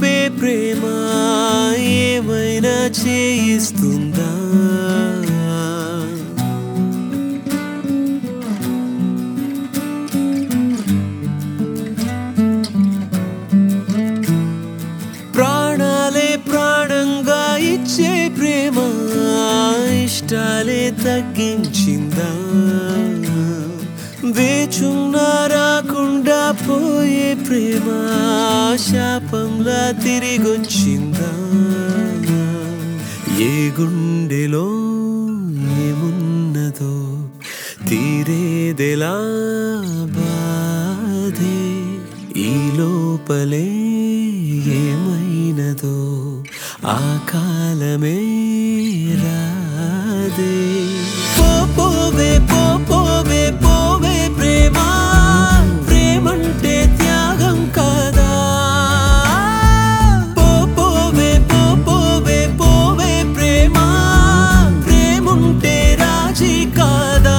చూపే ప్రేమ ఏమైనా చేయిస్తుందా? ప్రాణాలే ప్రాణంగా ఇచ్చే ప్రేమ ఇష్టాలే తగ్గించిందా? వేచున్నా రాకుండా పోయే ప్రేమ శాపంలా తిరిగొచ్చిందా? ఏ గుండెలో ఏమున్నదో తీరేదెలా బాధే, ఈ లోపలే ఏమైనదో ఆ కాలమే రాదే. పోవే పోవే పోవే ప్రేమ, ప్రేమంటే త్యాగం కాదా? పోవే పోవే పోవే ప్రేమ, ప్రేముంటే రాజీ కాదా?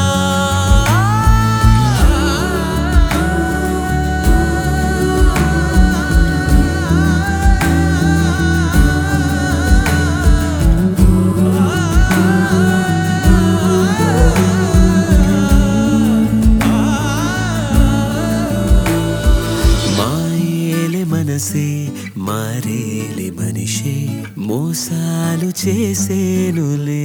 మనసే మారేలే మనిషే మోసాలు చేసేనులే,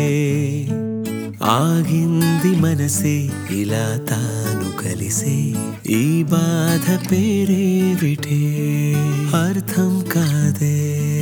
ఆగింది మనసే ఇలా తాను కలిసే, ఈ బాధ పేరేవిటే అర్థం కాదే.